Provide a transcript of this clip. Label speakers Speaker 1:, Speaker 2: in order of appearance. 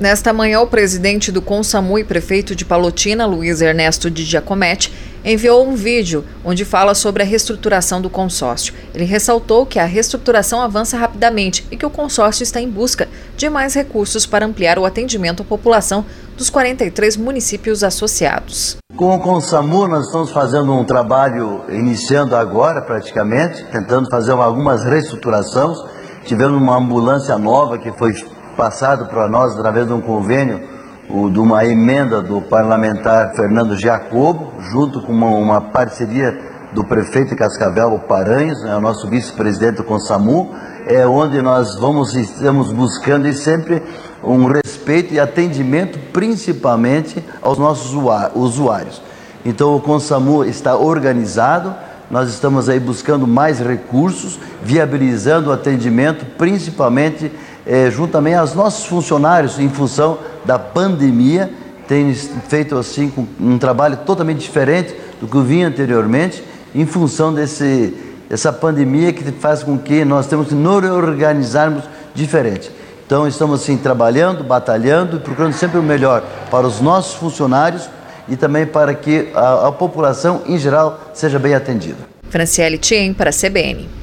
Speaker 1: Nesta manhã, o presidente do Consamu e prefeito de Palotina, Luiz Ernesto de Giacometti, enviou um vídeo onde fala sobre a reestruturação do consórcio. Ele ressaltou que a reestruturação avança rapidamente e que o consórcio está em busca de mais recursos para ampliar o atendimento à população dos 43 municípios associados.
Speaker 2: Com o Consamu, nós estamos fazendo um trabalho, iniciando agora praticamente, tentando fazer algumas reestruturações. Tivemos uma ambulância nova que foi passado para nós através de um convênio, de uma emenda do parlamentar Fernando Giacobo, junto com uma parceria do prefeito de Cascavel, o Paranhos, o nosso vice-presidente do Consamu, onde nós estamos buscando e sempre um respeito e atendimento principalmente aos nossos usuários. Então o Consamu está organizado, nós estamos aí buscando mais recursos, viabilizando o atendimento principalmente junto também aos nossos funcionários em função da pandemia. Tem feito assim um trabalho totalmente diferente do que vinha anteriormente, em função dessa pandemia que faz com que nós temos que nos reorganizarmos diferente. Então estamos assim trabalhando, batalhando e procurando sempre o melhor para os nossos funcionários e também para que a população em geral seja bem atendida.
Speaker 1: Franciele Thiem para a CBN.